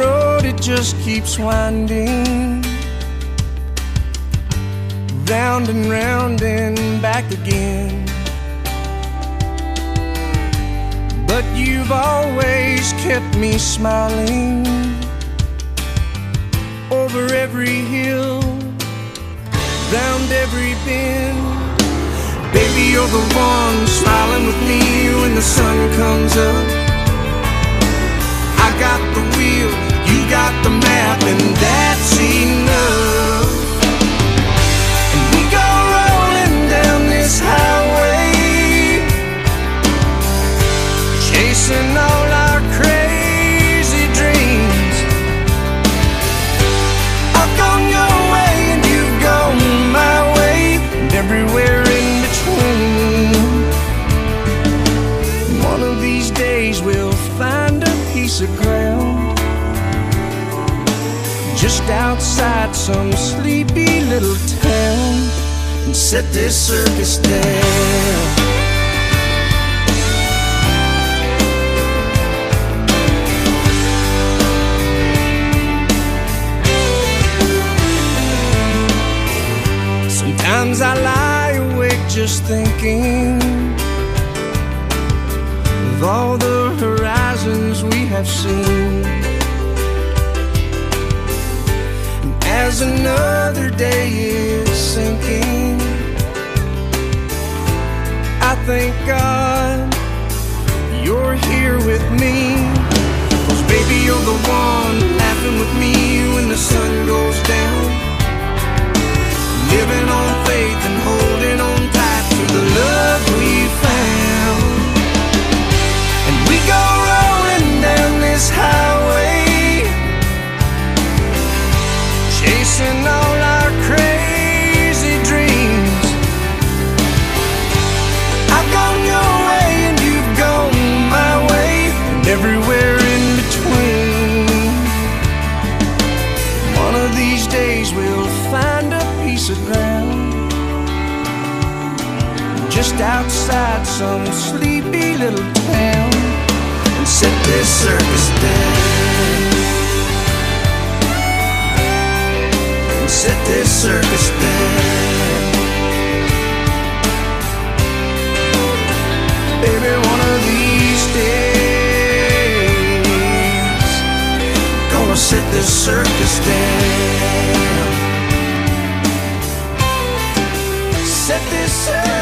road, it just keeps winding round and round and back again. But you've always kept me smiling over every hill, round every bend. Baby, you're the one smiling with me when the sun comes up. I got the wheel, you got the map, and that's enough. And we go rolling down this highway, chasing all our crazy dreams. I've gone your way and you've gone my way, and everywhere in between. One of these days we'll find a piece of ground just outside some sleepy little town and set this circus down. Sometimes I lie awake just thinking of all the horizons we have seen. And as another day is sinking, I thank God you're here with me. 'Cause baby, you're the one laughing with me when the sun goes down, living on faith and holding on tight to the love we found. And we go rolling down this highway, chasing all our crazy dreams. I've gone your way and you've gone my way, and everywhere in between. One of these days we'll find a piece of ground just outside some sleepy little town and set this circus down. And set this circus down. Baby, one of these days gonna set this circus down. Set this circus